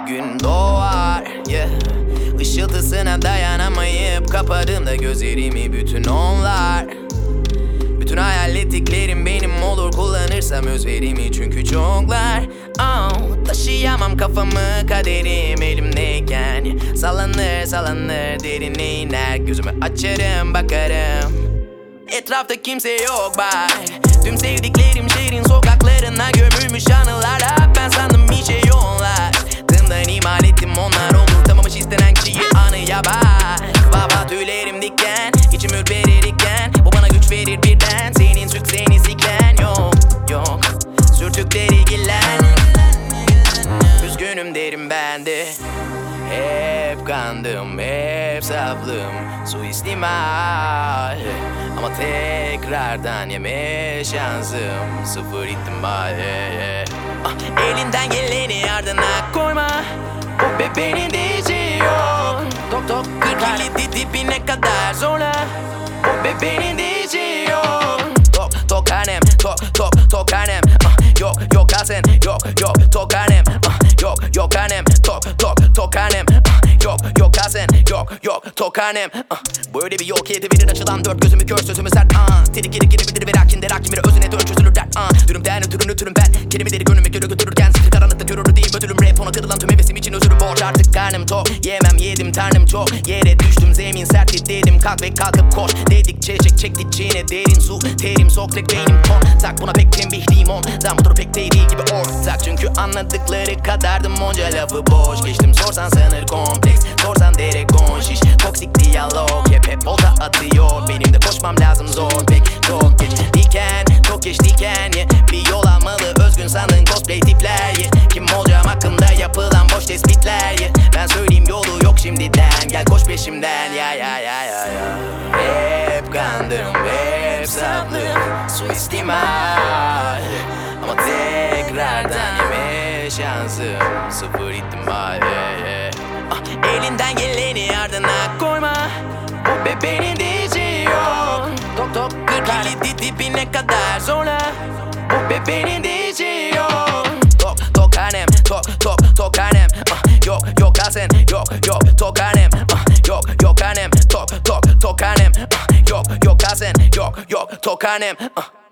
gün doğar, yeah. Işıltısına dayanamayıp kapadığımda gözlerimi bütün onlar. Bütün hayal ettiklerim benim olur kullanırsam özverimi, çünkü çoklar. Taşıyamam kafamı kaderim elimdeyken. Sallanır sallanır derine iner, gözümü açarım bakarım. Etrafta kimse yok bak. Tüm sevdiklerim şehrin sokaklarına gömülmüş anılarla. Ben sandım bir şey yollar. Tımdan imal ettim onlar unutamamış istenen kişiyi anıya bak. Baba tüylerim diken, içim ürperirken. Bu bana güç verir birden. Senin süt seni siken yok yok. Sürtükleri gillen. Üzgünüm derim ben de. Hep kandım, hep saflım, suistimal. Ama tekrardan yeme şansım sıfır ihtimal. Elinden geleni ardına koyma. O bebeğin dişi yok. Tok tok kır kilidi dibine kadar zorla. O bebeğin dişi yok. Tok tok hanem, tok tok tok hanem. Yok yok sen, yok yok tok hanem. Yok yok hanem, tok tok tok hanem. Yok yok sen, yok yok tok hanem. Böyle bir yol ki verir açılan dört gözümü kör sözümü sert. Terik geri geri bilir ve rakin der hakimire özüne dön çözülür dert. Dürümden ötürüm ben. Kelimeleri gönlüme göre götürürken sıkı karanlıkta görürü değil ödülüm. Rap ona kırılan tüm hevesim için özürü borç. Artık karnım tok, yemem yedim tanrım çok. Yere düştüm zemin sertti dedim kalk ve kalkıp koş. Dedikçe çekti içine derin su. Terim sok tek beynim kontak. Buna pek tembihliyim ondan bu turu pek değil gibi ortak. Çünkü anladıkları kadardım onca lafı boş. Geçtim sorsan sanır kompleks, sorsan derek şiş. Toksik diyalog hep volta atıyor. Benim de koşmam lazım zor pek çok geç. Çok geç diken bir yol almalı özgün sandın cosplay tipler. Kim olacağım hakkımda yapılan boş tespitler. Ben söyleyeyim yolu yok şimdiden, gel koş peşimden ya. Hep kandım, hep saplım, suistimal. Ama tekrardan yeme şansım sıfır ihtimal. Elinden geleni ardına koyma. O bebeğin dişi yok. Tok tok kır kilidi dibine kadar zorla. O bebeğin dişi yok. Tok tok hanem, tok tok tok hanem. Yok yok sen, yok yok tok hanem. Yok yok hanem, tok tok tok hanem. Yok yok sen, yok yok tok hanem.